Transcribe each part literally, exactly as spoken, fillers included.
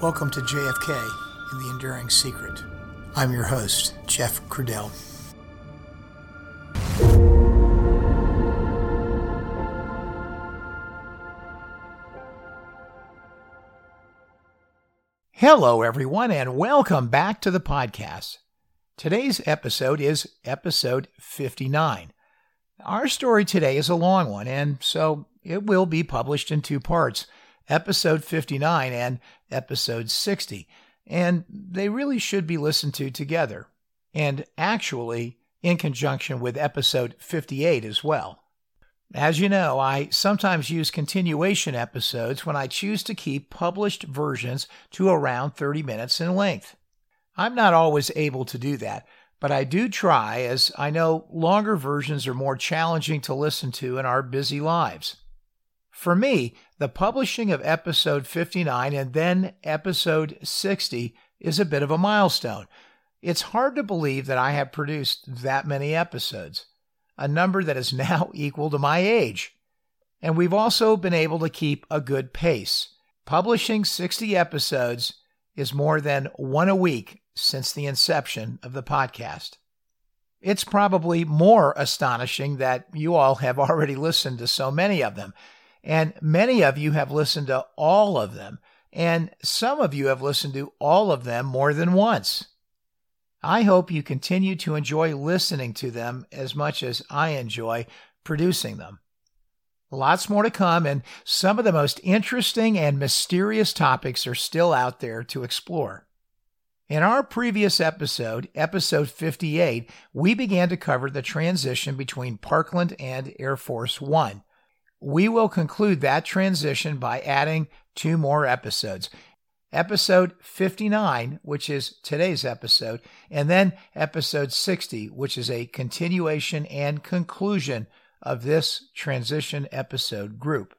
Welcome to J F K and the Enduring Secret. I'm your host, Jeff Crudell. Hello, everyone, and welcome back to the podcast. Today's episode is episode fifty-nine. Our story today is a long one, and so it will be published in two parts, episode fifty-nine and episode sixty, and they really should be listened to together, and actually in conjunction with episode fifty-eight as well. As you know, I sometimes use continuation episodes when I choose to keep published versions to around thirty minutes in length. I'm not always able to do that, but I do try, as I know longer versions are more challenging to listen to in our busy lives. For me, the publishing of episode fifty-nine and then episode sixty is a bit of a milestone. It's hard to believe that I have produced that many episodes, a number that is now equal to my age. And we've also been able to keep a good pace. Publishing sixty episodes is more than one a week since the inception of the podcast. It's probably more astonishing that you all have already listened to so many of them, and many of you have listened to all of them, and some of you have listened to all of them more than once. I hope you continue to enjoy listening to them as much as I enjoy producing them. Lots more to come, and some of the most interesting and mysterious topics are still out there to explore. In our previous episode, episode fifty-eight, we began to cover the transition between Parkland and Air Force One. We will conclude that transition by adding two more episodes. Episode fifty-nine, which is today's episode, and then episode sixty, which is a continuation and conclusion of this transition episode group.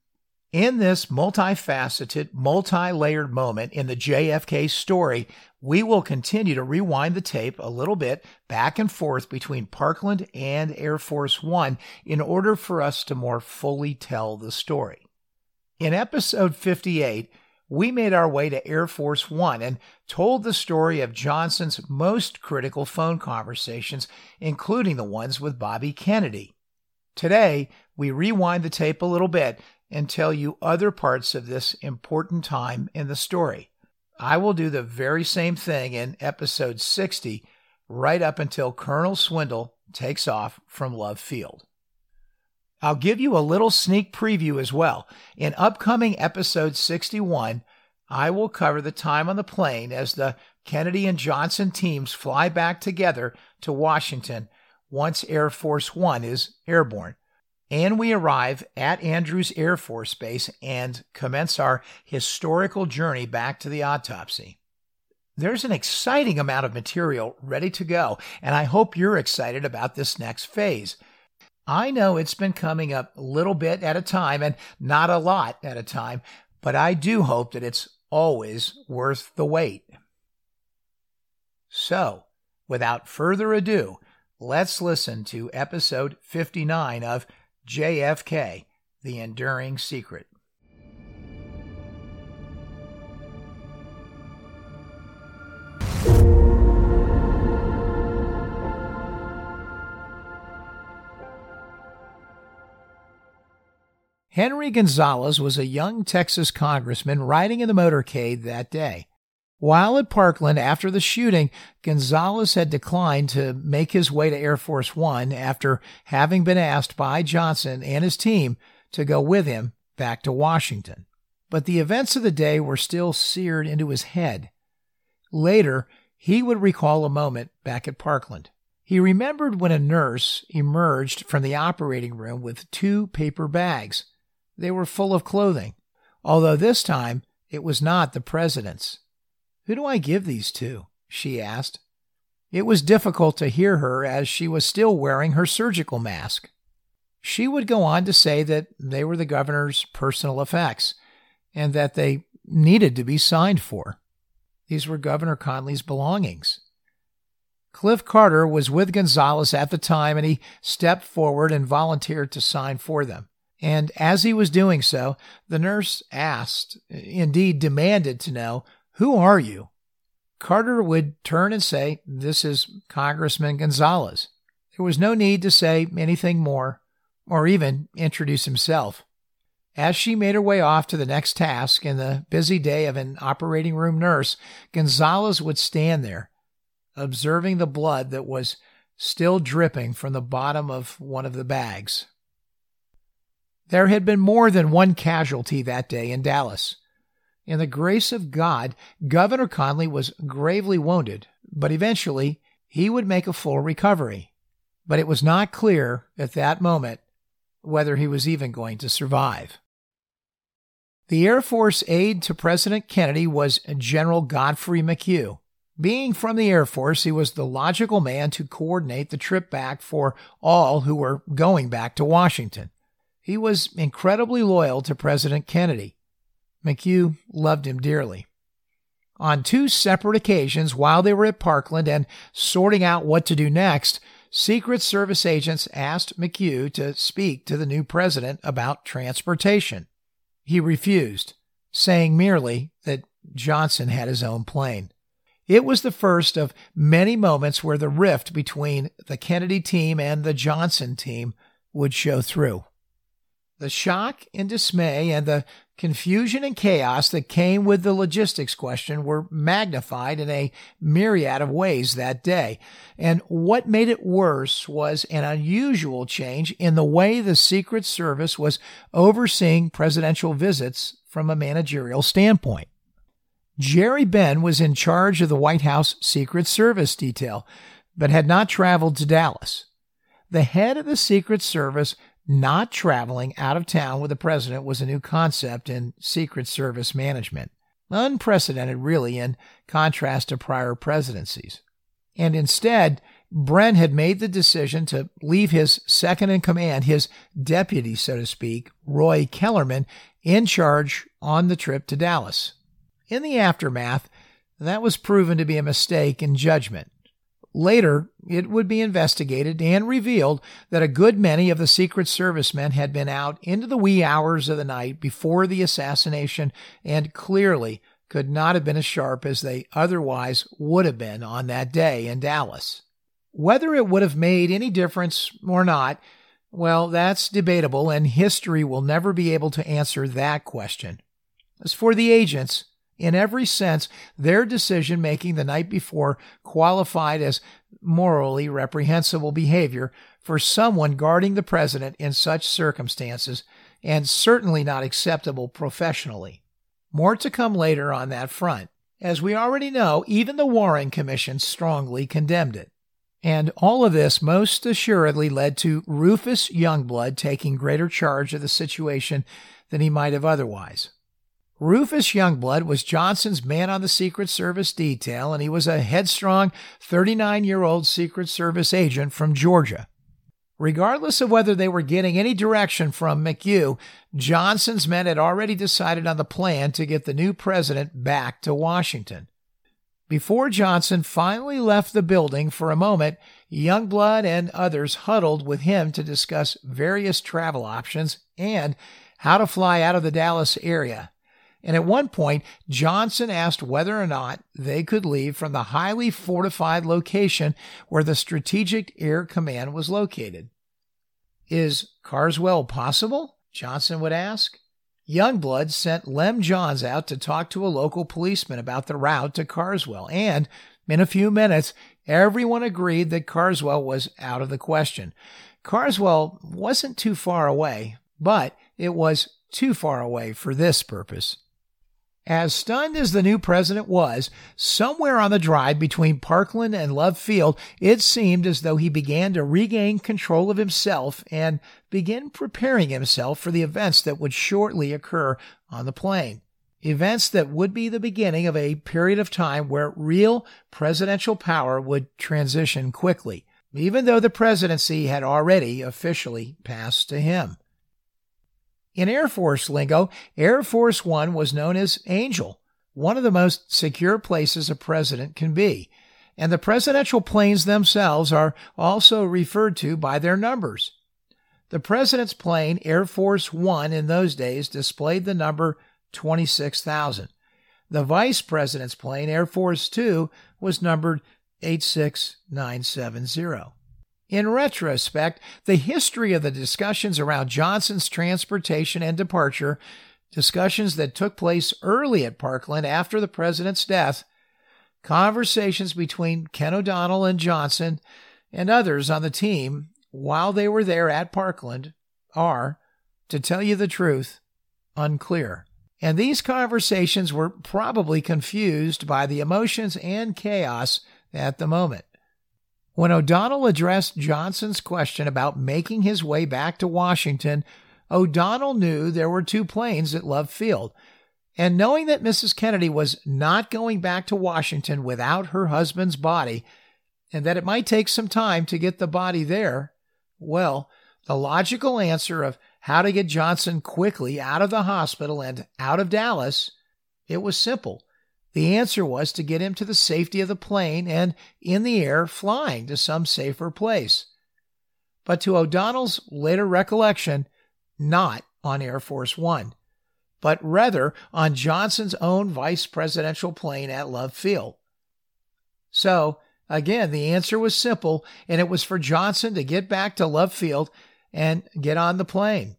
In this multifaceted, multi-layered moment in the J F K story, we will continue to rewind the tape a little bit back and forth between Parkland and Air Force One in order for us to more fully tell the story. In episode fifty-eight, we made our way to Air Force One and told the story of Johnson's most critical phone conversations, including the ones with Bobby Kennedy. Today, we rewind the tape a little bit and tell you other parts of this important time in the story. I will do the very same thing in episode sixty, right up until Colonel Swindle takes off from Love Field. I'll give you a little sneak preview as well. In upcoming episode sixty-one, I will cover the time on the plane as the Kennedy and Johnson teams fly back together to Washington once Air Force One is airborne, and we arrive at Andrews Air Force Base and commence our historical journey back to the autopsy. There's an exciting amount of material ready to go, and I hope you're excited about this next phase. I know it's been coming up a little bit at a time and not a lot at a time, but I do hope that it's always worth the wait. So, without further ado, let's listen to episode fifty-nine of J F K, The Enduring Secret. Henry Gonzalez was a young Texas congressman riding in the motorcade that day. While at Parkland after the shooting, Gonzalez had declined to make his way to Air Force One after having been asked by Johnson and his team to go with him back to Washington. But the events of the day were still seared into his head. Later, he would recall a moment back at Parkland. He remembered when a nurse emerged from the operating room with two paper bags. They were full of clothing, although this time it was not the president's. "Who do I give these to?" she asked. It was difficult to hear her as she was still wearing her surgical mask. She would go on to say that they were the governor's personal effects and that they needed to be signed for. These were Governor Conley's belongings. Cliff Carter was with Gonzalez at the time, and he stepped forward and volunteered to sign for them. And as he was doing so, the nurse asked, indeed demanded to know, "Who are you?" Carter would turn and say, "This is Congressman Gonzalez." There was no need to say anything more, or even introduce himself. As she made her way off to the next task in the busy day of an operating room nurse, Gonzalez would stand there, observing the blood that was still dripping from the bottom of one of the bags. There had been more than one casualty that day in Dallas. In the grace of God, Governor Conley was gravely wounded, but eventually he would make a full recovery. But it was not clear at that moment whether he was even going to survive. The Air Force aide to President Kennedy was General Godfrey McHugh. Being from the Air Force, he was the logical man to coordinate the trip back for all who were going back to Washington. He was incredibly loyal to President Kennedy. McHugh loved him dearly. On two separate occasions, while they were at Parkland and sorting out what to do next, Secret Service agents asked McHugh to speak to the new president about transportation. He refused, saying merely that Johnson had his own plane. It was the first of many moments where the rift between the Kennedy team and the Johnson team would show through. The shock and dismay and the confusion and chaos that came with the logistics question were magnified in a myriad of ways that day. And what made it worse was an unusual change in the way the Secret Service was overseeing presidential visits from a managerial standpoint. Jerry Benn was in charge of the White House Secret Service detail, but had not traveled to Dallas. The head of the Secret Service not traveling out of town with the president was a new concept in Secret Service management. Unprecedented, really, in contrast to prior presidencies. And instead, Bren had made the decision to leave his second in command, his deputy, so to speak, Roy Kellerman, in charge on the trip to Dallas. In the aftermath, that was proven to be a mistake in judgment. Later, it would be investigated and revealed that a good many of the Secret Service men had been out into the wee hours of the night before the assassination and clearly could not have been as sharp as they otherwise would have been on that day in Dallas. Whether it would have made any difference or not, well, that's debatable, and history will never be able to answer that question. As for the agents, in every sense, their decision-making the night before qualified as morally reprehensible behavior for someone guarding the president in such circumstances, and certainly not acceptable professionally. More to come later on that front. As we already know, even the Warren Commission strongly condemned it. And all of this most assuredly led to Rufus Youngblood taking greater charge of the situation than he might have otherwise. Rufus Youngblood was Johnson's man on the Secret Service detail, and he was a headstrong thirty-nine-year-old Secret Service agent from Georgia. Regardless of whether they were getting any direction from McHugh, Johnson's men had already decided on the plan to get the new president back to Washington. Before Johnson finally left the building for a moment, Youngblood and others huddled with him to discuss various travel options and how to fly out of the Dallas area. And at one point, Johnson asked whether or not they could leave from the highly fortified location where the Strategic Air Command was located. "Is Carswell possible?" Johnson would ask. Youngblood sent Lem Johns out to talk to a local policeman about the route to Carswell, and in a few minutes, everyone agreed that Carswell was out of the question. Carswell wasn't too far away, but it was too far away for this purpose. As stunned as the new president was, somewhere on the drive between Parkland and Love Field, it seemed as though he began to regain control of himself and begin preparing himself for the events that would shortly occur on the plane. Events that would be the beginning of a period of time where real presidential power would transition quickly, even though the presidency had already officially passed to him. In Air Force lingo, Air Force One was known as Angel, one of the most secure places a president can be, and the presidential planes themselves are also referred to by their numbers. The president's plane, Air Force One, in those days displayed the number twenty-six thousand. The vice president's plane, Air Force Two, was numbered eight six nine seven zero. In retrospect, the history of the discussions around Johnson's transportation and departure, discussions that took place early at Parkland after the president's death, conversations between Ken O'Donnell and Johnson and others on the team while they were there at Parkland are, to tell you the truth, unclear. And these conversations were probably confused by the emotions and chaos at the moment. When O'Donnell addressed Johnson's question about making his way back to Washington, O'Donnell knew there were two planes at Love Field, and knowing that Missus Kennedy was not going back to Washington without her husband's body, and that it might take some time to get the body there, well, the logical answer of how to get Johnson quickly out of the hospital and out of Dallas, it was simple. The answer was to get him to the safety of the plane and in the air flying to some safer place. But to O'Donnell's later recollection, not on Air Force One, but rather on Johnson's own vice presidential plane at Love Field. So, again, the answer was simple, and it was for Johnson to get back to Love Field and get on the plane.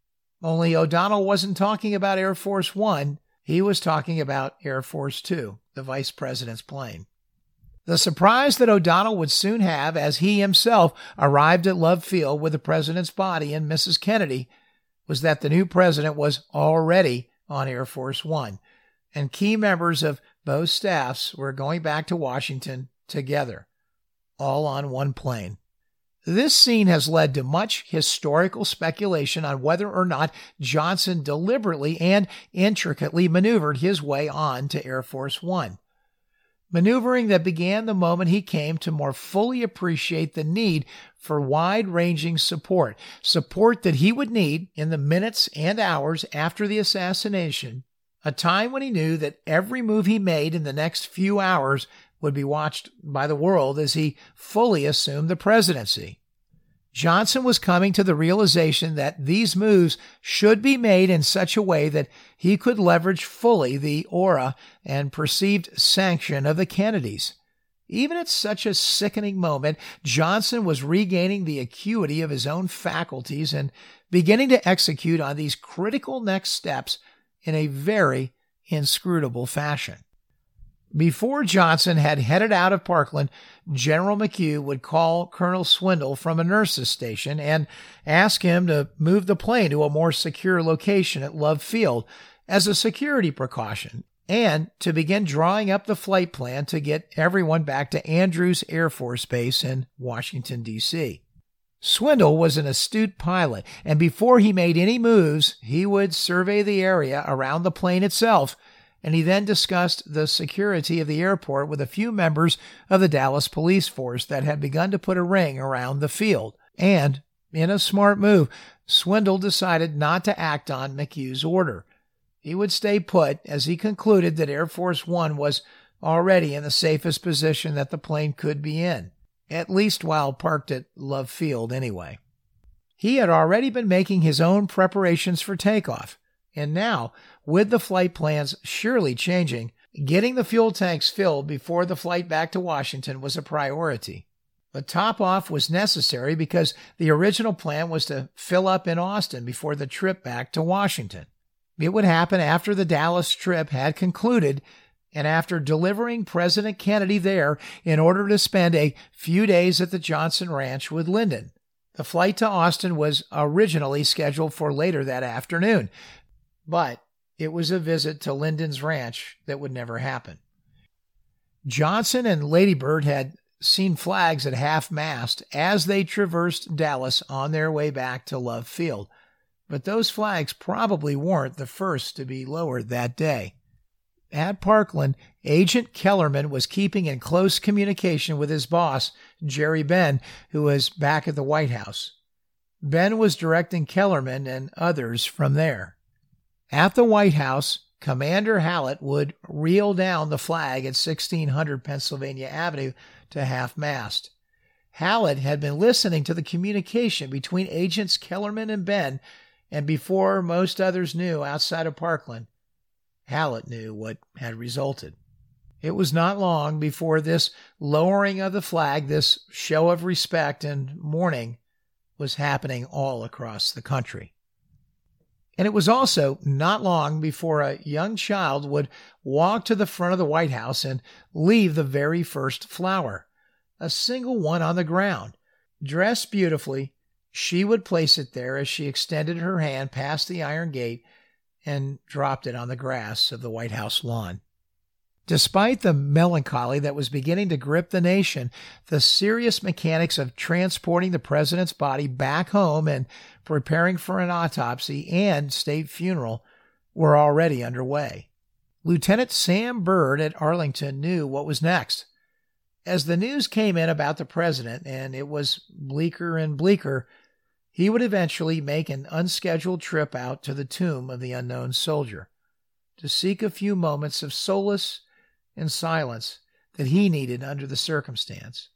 Only O'Donnell wasn't talking about Air Force One. He was talking about Air Force Two, the vice president's plane. The surprise that O'Donnell would soon have as he himself arrived at Love Field with the president's body and Missus Kennedy was that the new president was already on Air Force One, and key members of both staffs were going back to Washington together, all on one plane. This scene has led to much historical speculation on whether or not Johnson deliberately and intricately maneuvered his way on to Air Force One. Maneuvering that began the moment he came to more fully appreciate the need for wide-ranging support, support that he would need in the minutes and hours after the assassination, a time when he knew that every move he made in the next few hours would be watched by the world as he fully assumed the presidency. Johnson was coming to the realization that these moves should be made in such a way that he could leverage fully the aura and perceived sanction of the Kennedys. Even at such a sickening moment, Johnson was regaining the acuity of his own faculties and beginning to execute on these critical next steps in a very inscrutable fashion. Before Johnson had headed out of Parkland, General McHugh would call Colonel Swindle from a nurse's station and ask him to move the plane to a more secure location at Love Field as a security precaution and to begin drawing up the flight plan to get everyone back to Andrews Air Force Base in Washington, D C Swindle was an astute pilot, and before he made any moves, he would survey the area around the plane itself, and he then discussed the security of the airport with a few members of the Dallas police force that had begun to put a ring around the field. And, in a smart move, Swindle decided not to act on McHugh's order. He would stay put as he concluded that Air Force One was already in the safest position that the plane could be in, at least while parked at Love Field anyway. He had already been making his own preparations for takeoff, and now, with the flight plans surely changing, getting the fuel tanks filled before the flight back to Washington was a priority. The top-off was necessary because the original plan was to fill up in Austin before the trip back to Washington. It would happen after the Dallas trip had concluded and after delivering President Kennedy there in order to spend a few days at the Johnson Ranch with Lyndon. The flight to Austin was originally scheduled for later that afternoon, but it was a visit to Lyndon's ranch that would never happen. Johnson and Lady Bird had seen flags at half-mast as they traversed Dallas on their way back to Love Field, but those flags probably weren't the first to be lowered that day. At Parkland, Agent Kellerman was keeping in close communication with his boss, Jerry Benn, who was back at the White House. Benn was directing Kellerman and others from there. At the White House, Commander Hallett would reel down the flag at sixteen hundred Pennsylvania Avenue to half-mast. Hallett had been listening to the communication between Agents Kellerman and Ben, and before most others knew outside of Parkland, Hallett knew what had resulted. It was not long before this lowering of the flag, this show of respect and mourning, was happening all across the country. And it was also not long before a young child would walk to the front of the White House and leave the very first flower, a single one on the ground. Dressed beautifully, she would place it there as she extended her hand past the iron gate and dropped it on the grass of the White House lawn. Despite the melancholy that was beginning to grip the nation, the serious mechanics of transporting the president's body back home and preparing for an autopsy and state funeral were already underway. Lieutenant Sam Bird at Arlington knew what was next. As the news came in about the president, and it was bleaker and bleaker, he would eventually make an unscheduled trip out to the tomb of the unknown soldier to seek a few moments of solace and silence that he needed under the circumstance.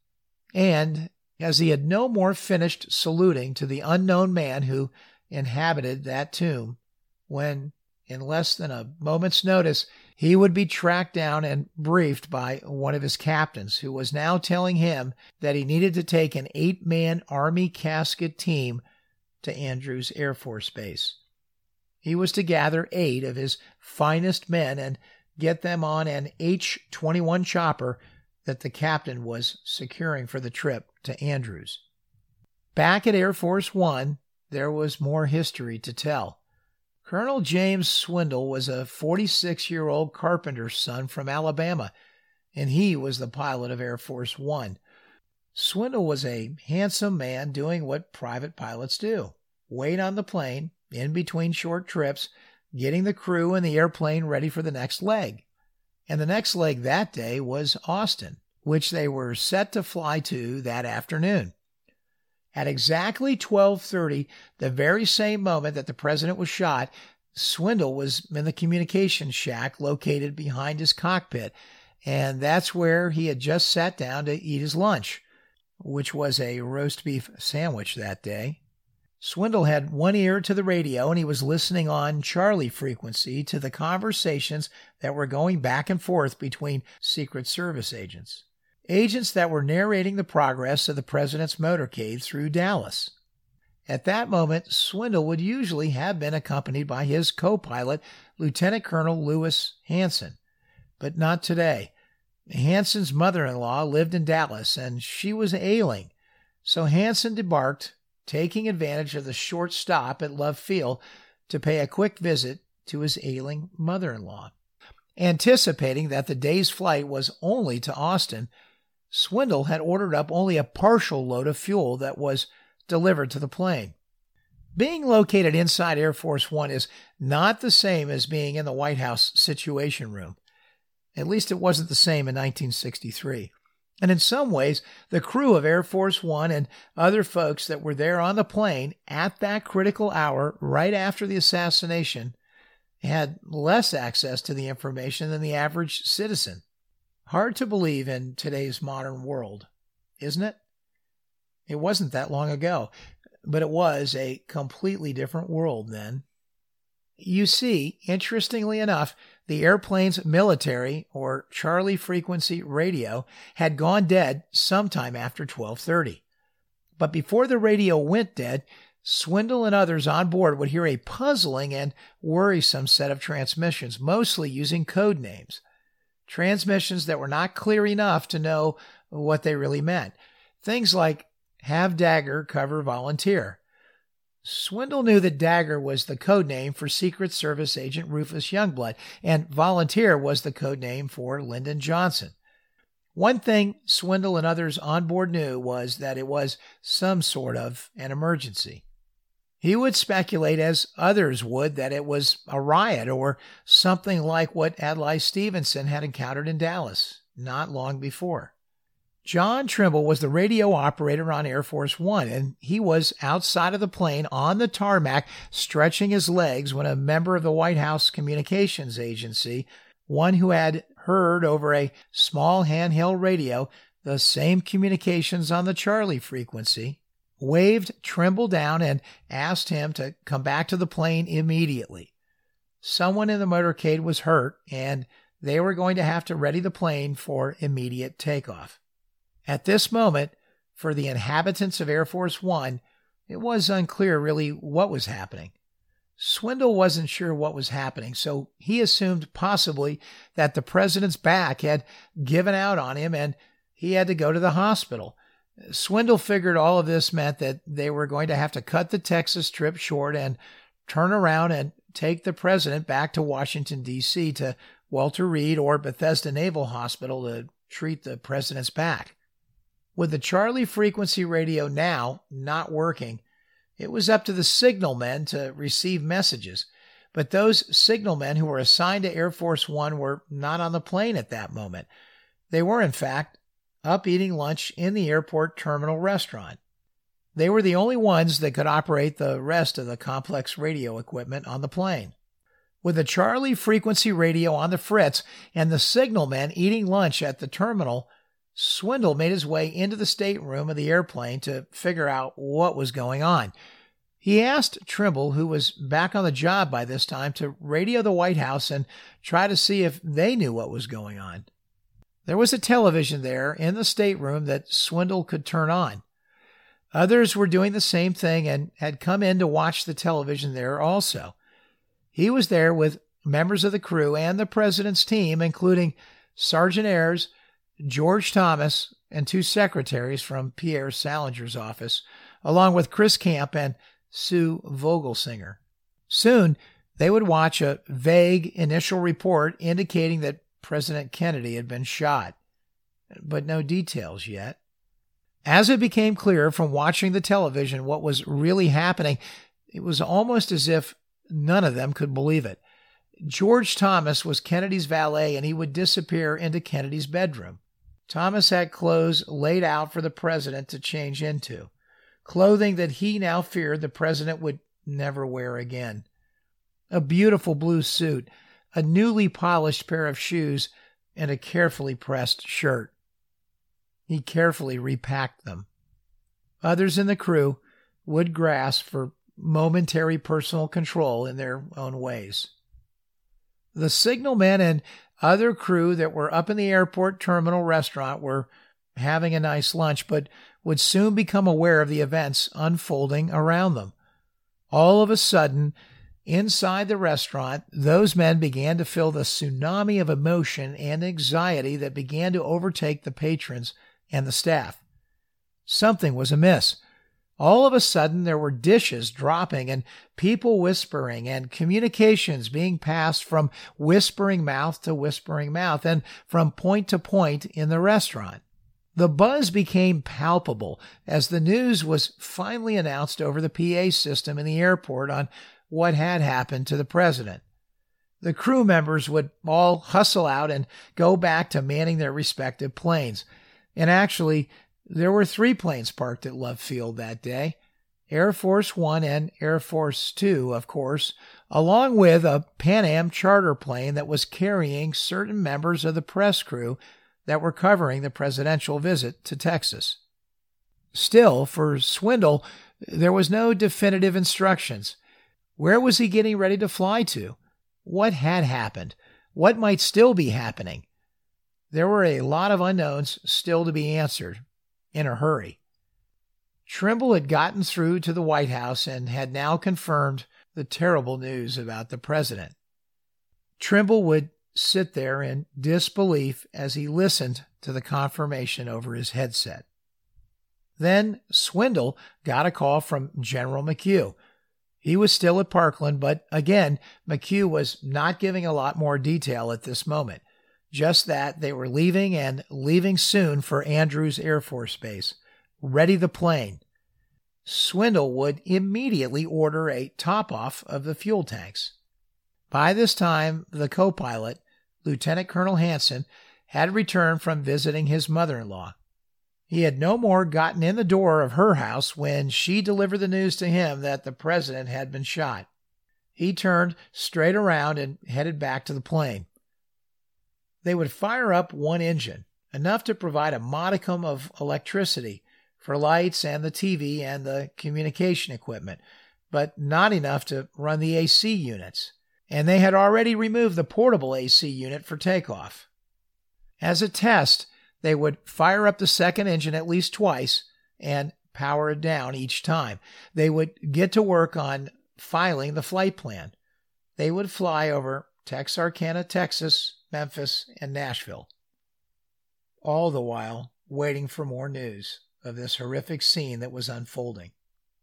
And as he had no more finished saluting to the unknown man who inhabited that tomb, when, in less than a moment's notice, he would be tracked down and briefed by one of his captains, who was now telling him that he needed to take an eight-man Army casket team to Andrews Air Force Base. He was to gather eight of his finest men and get them on an H twenty-one chopper that the captain was securing for the trip to Andrews. Back at Air Force One, there was more history to tell. Colonel James Swindle was a forty-six-year-old carpenter's son from Alabama, and he was the pilot of Air Force One. Swindle was a handsome man doing what private pilots do: wait on the plane in between short trips, getting the crew and the airplane ready for the next leg. And the next leg that day was Austin, which they were set to fly to that afternoon. At exactly twelve thirty, the very same moment that the president was shot, Swindle was in the communications shack located behind his cockpit, and that's where he had just sat down to eat his lunch, which was a roast beef sandwich that day. Swindle had one ear to the radio, and he was listening on Charlie frequency to the conversations that were going back and forth between Secret Service agents. Agents that were narrating the progress of the president's motorcade through Dallas. At that moment, Swindle would usually have been accompanied by his co-pilot, Lieutenant Colonel Lewis Hanson. But not today. Hanson's mother-in-law lived in Dallas, and she was ailing. So Hanson debarked, taking advantage of the short stop at Love Field to pay a quick visit to his ailing mother-in-law. Anticipating that the day's flight was only to Austin, Swindle had ordered up only a partial load of fuel that was delivered to the plane. Being located inside Air Force One is not the same as being in the White House Situation Room. At least it wasn't the same in nineteen sixty-three. And in some ways, the crew of Air Force One and other folks that were there on the plane at that critical hour right after the assassination had less access to the information than the average citizen. Hard to believe in today's modern world, isn't it? It wasn't that long ago, but it was a completely different world then. You see, interestingly enough, the airplane's military, or Charlie frequency radio, had gone dead sometime after twelve thirty. But before the radio went dead, Swindle and others on board would hear a puzzling and worrisome set of transmissions, mostly using code names. Transmissions that were not clear enough to know what they really meant. Things like, "Have Dagger cover volunteer." Swindle knew that Dagger was the code name for Secret Service agent Rufus Youngblood, and volunteer was the code name for Lyndon Johnson. One thing Swindle and others on board knew was that it was some sort of an emergency. He would speculate, as others would, that it was a riot or something like what Adlai Stevenson had encountered in Dallas not long before. John Trimble was the radio operator on Air Force One, and he was outside of the plane on the tarmac stretching his legs when a member of the White House Communications Agency, one who had heard over a small handheld radio, the same communications on the Charlie frequency, waved Trimble down and asked him to come back to the plane immediately. Someone in the motorcade was hurt, and they were going to have to ready the plane for immediate takeoff. At this moment, for the inhabitants of Air Force One, it was unclear really what was happening. Swindle wasn't sure what was happening, so he assumed possibly that the president's back had given out on him and he had to go to the hospital. Swindle figured all of this meant that they were going to have to cut the Texas trip short and turn around and take the president back to Washington, D C to Walter Reed or Bethesda Naval Hospital to treat the president's back. With the Charlie frequency radio now not working, it was up to the signalmen to receive messages, but those signalmen who were assigned to Air Force One were not on the plane at that moment. They were, in fact, up eating lunch in the airport terminal restaurant. They were the only ones that could operate the rest of the complex radio equipment on the plane. With the Charlie frequency radio on the fritz and the signalmen eating lunch at the terminal, Swindle made his way into the stateroom of the airplane to figure out what was going on. He asked Trimble, who was back on the job by this time, to radio the White House and try to see if they knew what was going on. There was a television there in the stateroom that Swindle could turn on. Others were doing the same thing and had come in to watch the television there also. He was there with members of the crew and the president's team, including Sergeant Ayres, George Thomas, and two secretaries from Pierre Salinger's office, along with Chris Camp and Sue Vogelsinger. Soon, they would watch a vague initial report indicating that President Kennedy had been shot, but no details yet. As it became clear from watching the television what was really happening, it was almost as if none of them could believe it. George Thomas was Kennedy's valet, and he would disappear into Kennedy's bedroom. Thomas had clothes laid out for the president to change into, clothing that he now feared the president would never wear again. A beautiful blue suit, a newly polished pair of shoes, and a carefully pressed shirt. He carefully repacked them. Others in the crew would grasp for momentary personal control in their own ways. The signalmen and other crew that were up in the airport terminal restaurant were having a nice lunch, but would soon become aware of the events unfolding around them. All of a sudden, inside the restaurant, those men began to feel the tsunami of emotion and anxiety that began to overtake the patrons and the staff. Something was amiss. All of a sudden, there were dishes dropping and people whispering and communications being passed from whispering mouth to whispering mouth and from point to point in the restaurant. The buzz became palpable as the news was finally announced over the P A system in the airport on what had happened to the president. The crew members would all hustle out and go back to manning their respective planes. And actually, there were three planes parked at Love Field that day, Air Force One and Air Force Two, of course, along with a Pan Am charter plane that was carrying certain members of the press crew that were covering the presidential visit to Texas. Still, for Swindle, there was no definitive instructions. Where was he getting ready to fly to? What had happened? What might still be happening? There were a lot of unknowns still to be answered. In a hurry. Trimble had gotten through to the White House and had now confirmed the terrible news about the president. Trimble would sit there in disbelief as he listened to the confirmation over his headset. Then Swindle got a call from General McHugh. He was still at Parkland, but again, McHugh was not giving a lot more detail at this moment. Just that they were leaving and leaving soon for Andrews Air Force Base. Ready the plane. Swindle would immediately order a top-off of the fuel tanks. By this time, the co-pilot, Lieutenant Colonel Hanson, had returned from visiting his mother-in-law. He had no more gotten in the door of her house when she delivered the news to him that the president had been shot. He turned straight around and headed back to the plane. They would fire up one engine, enough to provide a modicum of electricity for lights and the T V and the communication equipment, but not enough to run the A C units. And they had already removed the portable A C unit for takeoff. As a test, they would fire up the second engine at least twice and power it down each time. They would get to work on filing the flight plan. They would fly over Texarkana, Texas, Memphis, and Nashville, all the while waiting for more news of this horrific scene that was unfolding.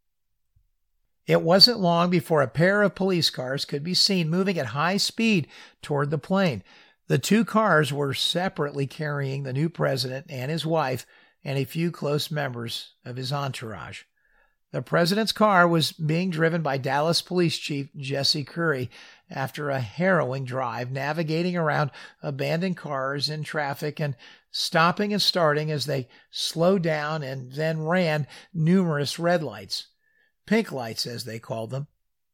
It wasn't long before a pair of police cars could be seen moving at high speed toward the plane. The two cars were separately carrying the new president and his wife and a few close members of his entourage. The president's car was being driven by Dallas Police Chief Jesse Curry after a harrowing drive, navigating around abandoned cars in traffic and stopping and starting as they slowed down and then ran numerous red lights, pink lights as they called them.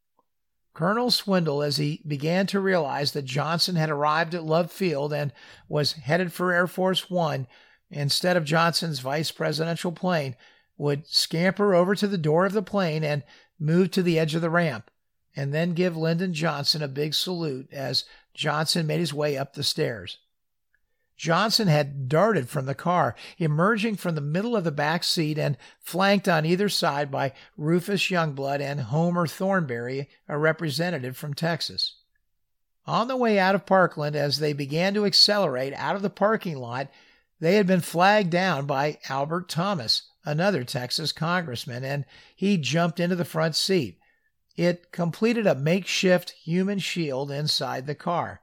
Colonel Swindle, as he began to realize that Johnson had arrived at Love Field and was headed for Air Force One instead of Johnson's vice presidential plane, would scamper over to the door of the plane and move to the edge of the ramp, and then give Lyndon Johnson a big salute as Johnson made his way up the stairs. Johnson had darted from the car, emerging from the middle of the back seat and flanked on either side by Rufus Youngblood and Homer Thornberry, a representative from Texas. On the way out of Parkland, as they began to accelerate out of the parking lot, they had been flagged down by Albert Thomas, another Texas congressman, and he jumped into the front seat. It completed a makeshift human shield inside the car.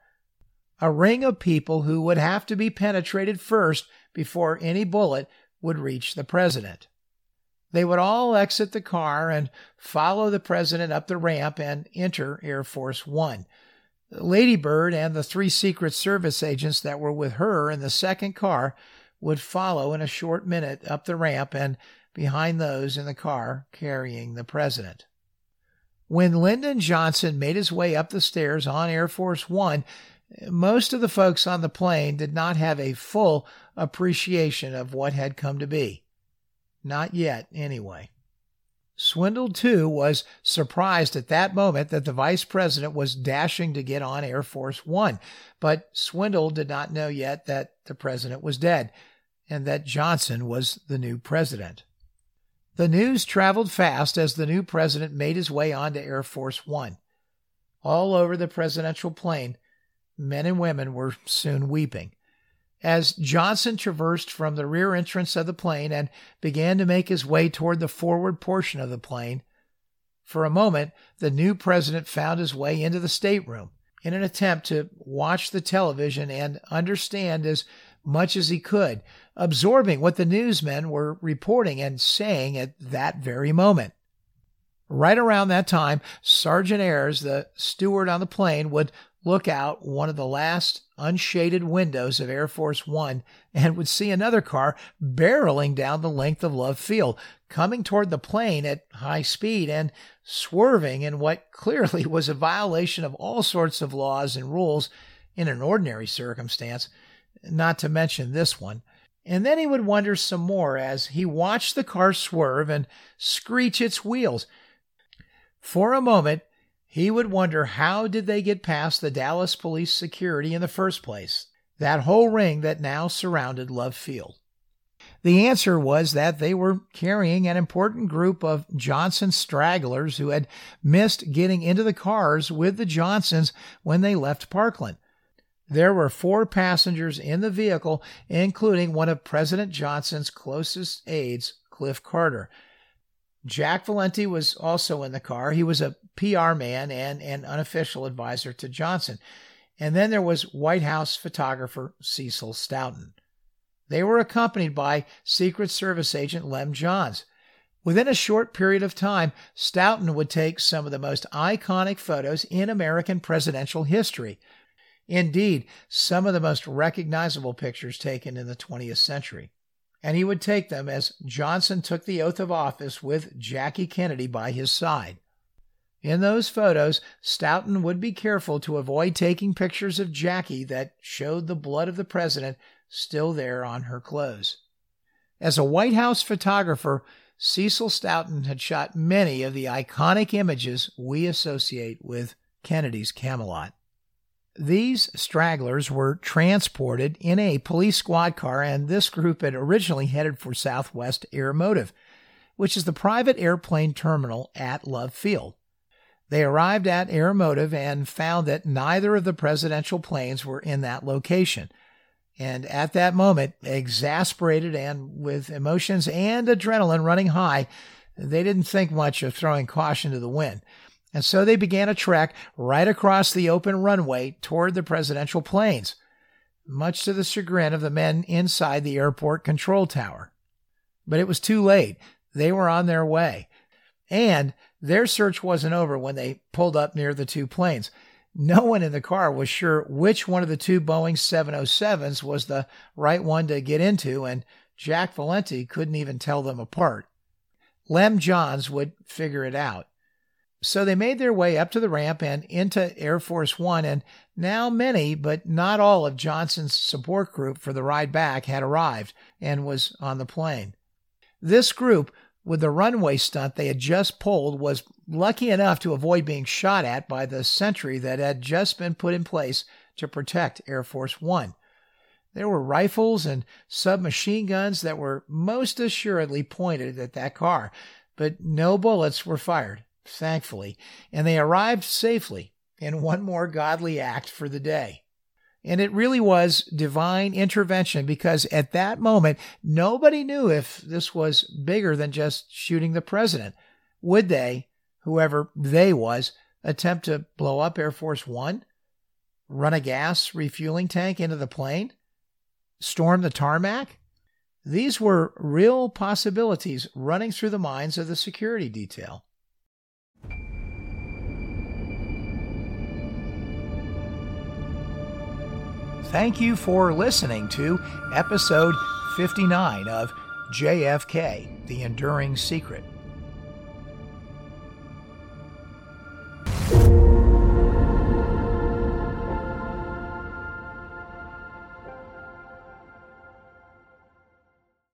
A ring of people who would have to be penetrated first before any bullet would reach the president. They would all exit the car and follow the president up the ramp and enter Air Force One. Lady Bird and the three Secret Service agents that were with her in the second car would follow in a short minute up the ramp and behind those in the car carrying the president. When Lyndon Johnson made his way up the stairs on Air Force One, most of the folks on the plane did not have a full appreciation of what had come to be. Not yet, anyway. Swindle, too, was surprised at that moment that the vice president was dashing to get on Air Force One, but Swindle did not know yet that the president was dead and that Johnson was the new president. The news traveled fast as the new president made his way onto Air Force One. All over the presidential plane, men and women were soon weeping. As Johnson traversed from the rear entrance of the plane and began to make his way toward the forward portion of the plane, for a moment the new president found his way into the stateroom in an attempt to watch the television and understand as much as he could, absorbing what the newsmen were reporting and saying at that very moment. Right around that time, Sergeant Ayres, the steward on the plane, would look out one of the last unshaded windows of Air Force One and would see another car barreling down the length of Love Field, coming toward the plane at high speed and swerving in what clearly was a violation of all sorts of laws and rules in an ordinary circumstance, not to mention this one. And then he would wonder some more as he watched the car swerve and screech its wheels. For a moment, he would wonder how did they get past the Dallas police security in the first place, that whole ring that now surrounded Love Field. The answer was that they were carrying an important group of Johnson stragglers who had missed getting into the cars with the Johnsons when they left Parkland. There were four passengers in the vehicle, including one of President Johnson's closest aides, Cliff Carter. Jack Valenti was also in the car. He was a P R man and an unofficial advisor to Johnson. And then there was White House photographer Cecil Stoughton. They were accompanied by Secret Service agent Lem Johns. Within a short period of time, Stoughton would take some of the most iconic photos in American presidential history. Indeed, some of the most recognizable pictures taken in the twentieth century. And he would take them as Johnson took the oath of office with Jackie Kennedy by his side. In those photos, Stoughton would be careful to avoid taking pictures of Jackie that showed the blood of the president still there on her clothes. As a White House photographer, Cecil Stoughton had shot many of the iconic images we associate with Kennedy's Camelot. These stragglers were transported in a police squad car, and this group had originally headed for Southwest Aeromotive, which is the private airplane terminal at Love Field. They arrived at Aeromotive and found that neither of the presidential planes were in that location. And at that moment, exasperated and with emotions and adrenaline running high, they didn't think much of throwing caution to the wind. And so they began a trek right across the open runway toward the presidential planes, much to the chagrin of the men inside the airport control tower. But it was too late. They were on their way. And their search wasn't over when they pulled up near the two planes. No one in the car was sure which one of the two Boeing seven oh sevens was the right one to get into, and Jack Valenti couldn't even tell them apart. Lem Johns would figure it out. So they made their way up to the ramp and into Air Force One, and now many, but not all, of Johnson's support group for the ride back had arrived and was on the plane. This group, with the runway stunt they had just pulled, was lucky enough to avoid being shot at by the sentry that had just been put in place to protect Air Force One. There were rifles and submachine guns that were most assuredly pointed at that car, but no bullets were fired, thankfully, and they arrived safely in one more godly act for the day. And it really was divine intervention, because at that moment, nobody knew if this was bigger than just shooting the president. Would they, whoever they was, attempt to blow up Air Force One? Run a gas refueling tank into the plane? Storm the tarmac? These were real possibilities running through the minds of the security detail. Thank you for listening to episode fifty-nine of J F K, The Enduring Secret.